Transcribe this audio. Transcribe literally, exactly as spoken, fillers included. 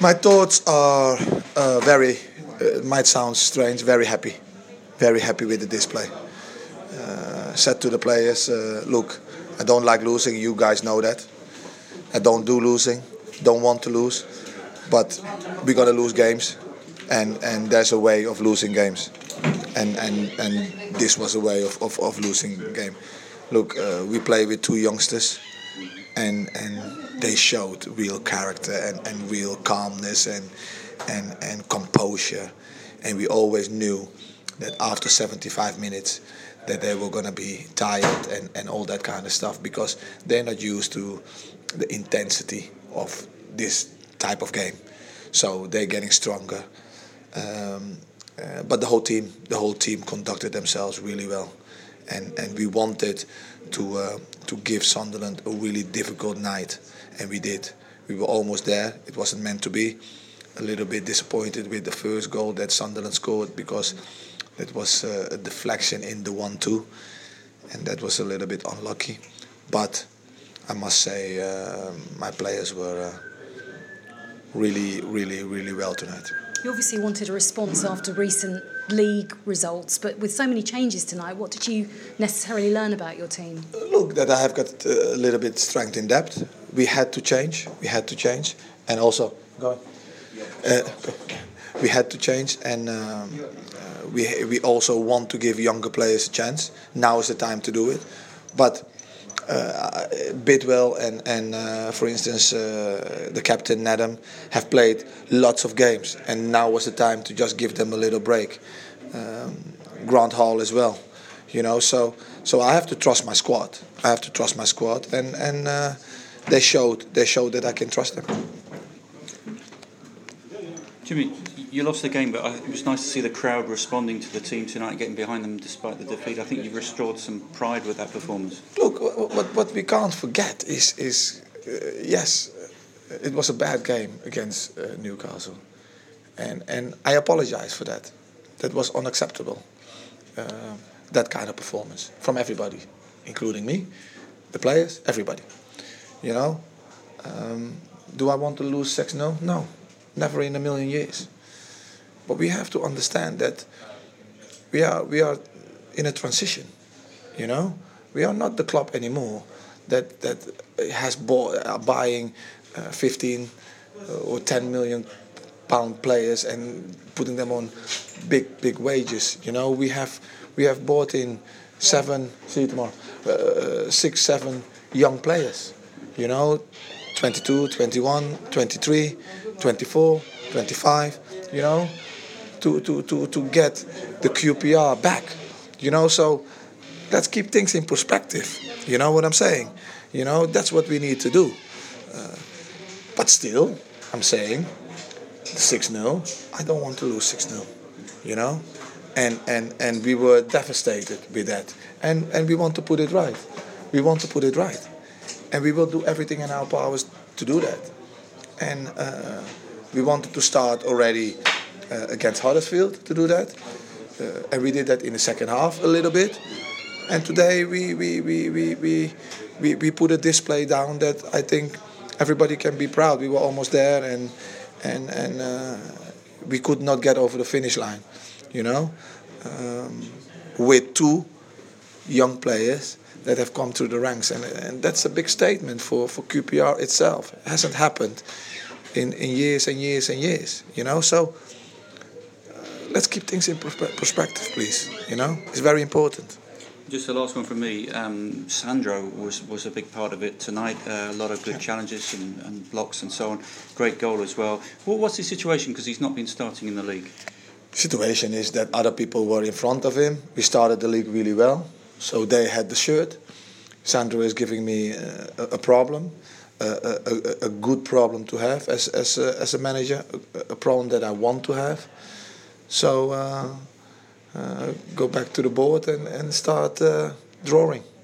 My thoughts are uh, very, uh, might sound strange, very happy. Very happy with the display. Uh, said to the players, uh, look, I don't like losing, you guys know that. I don't do losing, don't want to lose, but we're going to lose games, and, and there's a way of losing games. And, and, and this was a way of, of, of losing the game. Look, uh, we play with two youngsters, and, and they showed real character and, and real calmness and, and, and composure. And we always knew that after seventy-five minutes that they were going to be tired and, and all that kind of stuff, because they're not used to the intensity of this type of game. So they're getting stronger. Um, uh, but the whole team, the whole team conducted themselves really well. And, and we wanted to uh, to give Sunderland a really difficult night, and we did. We were almost there. It wasn't meant to be. A little bit disappointed with the first goal that Sunderland scored, because it was uh, a deflection in the one two, and that was a little bit unlucky. But I must say uh, my players were uh, really, really, really well tonight. You obviously wanted a response after recent league results, but with so many changes tonight, what did you necessarily learn about your team? Look, that I have got a little bit strength in depth. We had to change. We had to change, and also go on. Uh, we had to change, and um, uh, we we also want to give younger players a chance. Now is the time to do it. But uh, Bidwell and and uh, for instance uh, the captain Nedum have played lots of games, and now was the time to just give them a little break. Um, Grant Hall as well, you know. So so I have to trust my squad. I have to trust my squad, and and uh, they showed they showed that I can trust them. Jimmy, you lost the game, but it was nice to see the crowd responding to the team tonight, getting behind them despite the defeat. I think you've restored some pride with that performance. Look, what, what we can't forget is, is uh, yes, it was a bad game against uh, Newcastle. And, and I apologize for that. That was unacceptable, uh, that kind of performance from everybody, including me, the players, everybody. You know, um, do I want to lose six nil? No. Never in a million years. But we have to understand that we are we are in a transition. You know, we are not the club anymore that that has bought uh, buying uh, fifteen or ten million pound players and putting them on big big wages. You know, we have we have bought in seven, see you tomorrow, uh, six seven young players. You know, twenty-two, twenty-one, twenty-three, twenty-four, twenty-five, you know, to, to, to, to get the Q P R back, you know. So let's keep things in perspective, you know what I'm saying? You know, that's what we need to do. Uh, but still, I'm saying, six nil, I don't want to lose six nil, you know. And, and, and we were devastated with that. And, and we want to put it right. We want to put it right. And we will do everything in our powers to do that. And uh, we wanted to start already uh, against Huddersfield to do that. Uh, and we did that in the second half a little bit. And today we, we, we, we, we, we, we put a display down that I think everybody can be proud. We were almost there, and, and, and uh, we could not get over the finish line, you know, um, with two young players that have come through the ranks, and, and that's a big statement for, for Q P R itself. It hasn't happened in, in years and years and years, you know. So uh, let's keep things in perspe- perspective, please. You know, it's very important. Just the last one from me. Um, Sandro was, was a big part of it tonight. Uh, a lot of good challenges and, and blocks and so on. Great goal as well. Well, what's his situation? Because he's not been starting in the league. The situation is that other people were in front of him. We started the league really well. So they had the shirt. Sandro is giving me uh, a, a problem, uh, a, a, a good problem to have as as a, as a manager, a, a problem that I want to have. So uh, uh, go back to the board and, and start uh, drawing.